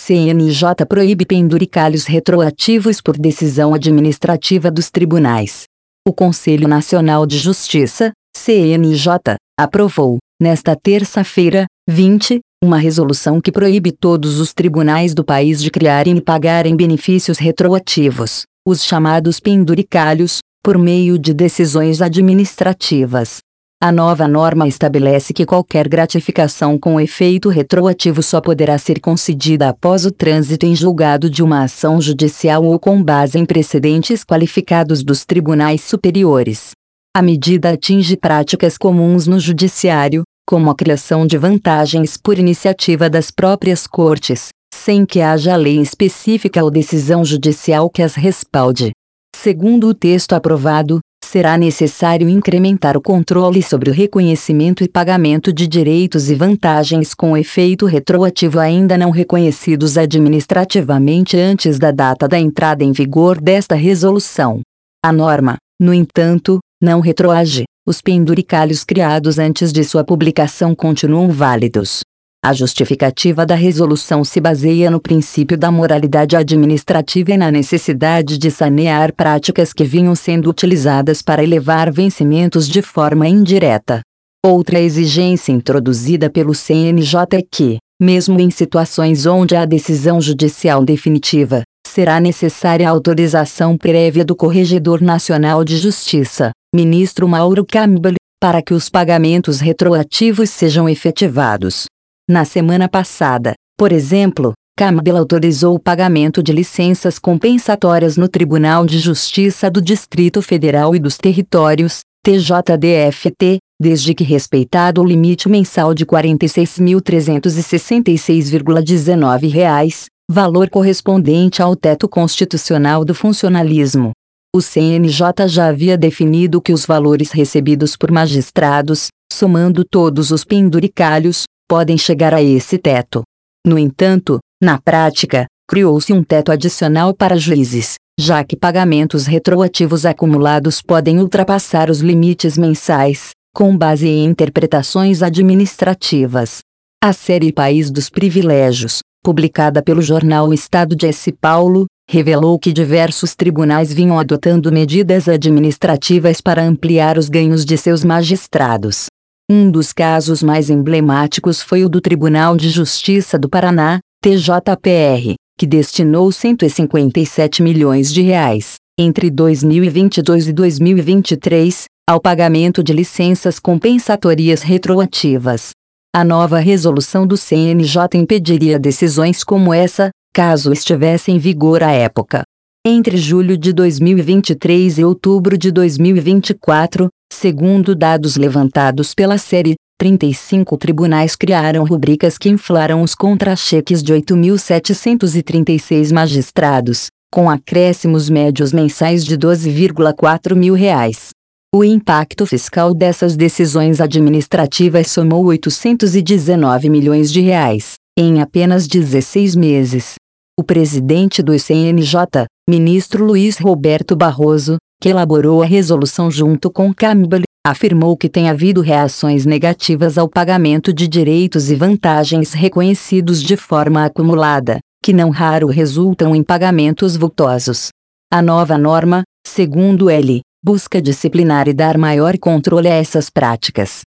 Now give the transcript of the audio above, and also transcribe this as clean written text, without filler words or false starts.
CNJ proíbe penduricalhos retroativos por decisão administrativa dos tribunais. O Conselho Nacional de Justiça, CNJ, aprovou, nesta terça-feira, 20, uma resolução que proíbe todos os tribunais do país de criarem e pagarem benefícios retroativos, os chamados penduricalhos, por meio de decisões administrativas. A nova norma estabelece que qualquer gratificação com efeito retroativo só poderá ser concedida após o trânsito em julgado de uma ação judicial ou com base em precedentes qualificados dos tribunais superiores. A medida atinge práticas comuns no judiciário, como a criação de vantagens por iniciativa das próprias cortes, sem que haja lei específica ou decisão judicial que as respalde. Segundo o texto aprovado, será necessário incrementar o controle sobre o reconhecimento e pagamento de direitos e vantagens com efeito retroativo ainda não reconhecidos administrativamente antes da data da entrada em vigor desta resolução. A norma, no entanto, não retroage. Os penduricalhos criados antes de sua publicação continuam válidos. A justificativa da resolução se baseia no princípio da moralidade administrativa e na necessidade de sanear práticas que vinham sendo utilizadas para elevar vencimentos de forma indireta. Outra exigência introduzida pelo CNJ é que, mesmo em situações onde há decisão judicial definitiva, será necessária a autorização prévia do Corregedor Nacional de Justiça, ministro Mauro Campbell, para que os pagamentos retroativos sejam efetivados. Na semana passada, por exemplo, Campbell autorizou o pagamento de licenças compensatórias no Tribunal de Justiça do Distrito Federal e dos Territórios, TJDFT, desde que respeitado o limite mensal de R$ 46.366,19, valor correspondente ao teto constitucional do funcionalismo. O CNJ já havia definido que os valores recebidos por magistrados, somando todos os penduricalhos, podem chegar a esse teto. No entanto, na prática, criou-se um teto adicional para juízes, já que pagamentos retroativos acumulados podem ultrapassar os limites mensais, com base em interpretações administrativas. A série País dos Privilégios, publicada pelo jornal O Estado de São Paulo, revelou que diversos tribunais vinham adotando medidas administrativas para ampliar os ganhos de seus magistrados. Um dos casos mais emblemáticos foi o do Tribunal de Justiça do Paraná, TJPR, que destinou R$ 157 milhões, entre 2022 e 2023, ao pagamento de licenças compensatórias retroativas. A nova resolução do CNJ impediria decisões como essa, caso estivesse em vigor à época. Entre julho de 2023 e outubro de 2024, segundo dados levantados pela série, 35 tribunais criaram rubricas que inflaram os contra-cheques de 8.736 magistrados, com acréscimos médios mensais de R$ 12,4 mil. O impacto fiscal dessas decisões administrativas somou R$ 819 milhões, em apenas 16 meses. O presidente do CNJ, ministro Luiz Roberto Barroso, que elaborou a resolução junto com Campbell, afirmou que tem havido reações negativas ao pagamento de direitos e vantagens reconhecidos de forma acumulada, que não raro resultam em pagamentos vultosos. A nova norma, segundo ele, busca disciplinar e dar maior controle a essas práticas.